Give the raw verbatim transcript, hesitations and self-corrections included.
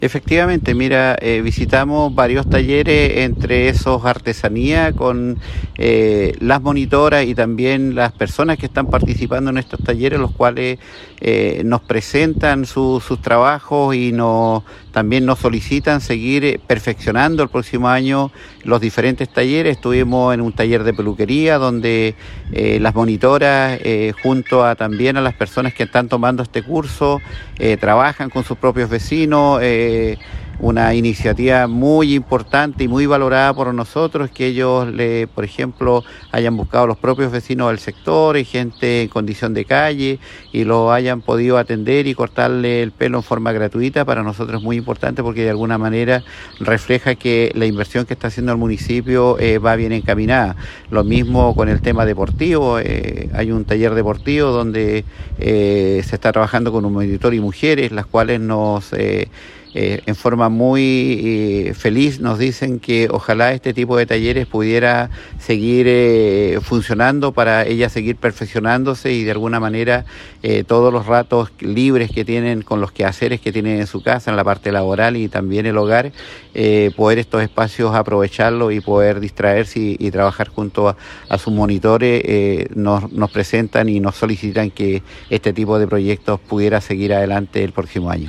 Efectivamente, mira, eh, visitamos varios talleres, entre esos artesanía con eh, las monitoras y también las personas que están participando en estos talleres, los cuales eh, nos presentan su- sus trabajos y nos, también nos solicitan seguir eh, perfeccionando el próximo año los diferentes talleres. Estuvimos en un taller de peluquería donde eh, las monitoras, eh, junto a también a las personas que están tomando este curso, eh, trabajan con sus propios vecinos. Eh, una iniciativa muy importante y muy valorada por nosotros, que ellos, le, por ejemplo, hayan buscado los propios vecinos del sector y gente en condición de calle y lo hayan podido atender y cortarle el pelo en forma gratuita. Para nosotros es muy importante porque de alguna manera refleja que la inversión que está haciendo el municipio eh, va bien encaminada. Lo mismo con el tema deportivo, eh, hay un taller deportivo donde eh, se está trabajando con un monitor y mujeres, las cuales nos... Eh, Eh, en forma muy eh, feliz nos dicen que ojalá este tipo de talleres pudiera seguir eh, funcionando para ellas seguir perfeccionándose y de alguna manera eh, todos los ratos libres que tienen con los quehaceres que tienen en su casa, en la parte laboral y también el hogar, eh, poder estos espacios aprovecharlos y poder distraerse y, y trabajar junto a, a sus monitores. Eh, nos, nos presentan y nos solicitan que este tipo de proyectos pudiera seguir adelante el próximo año.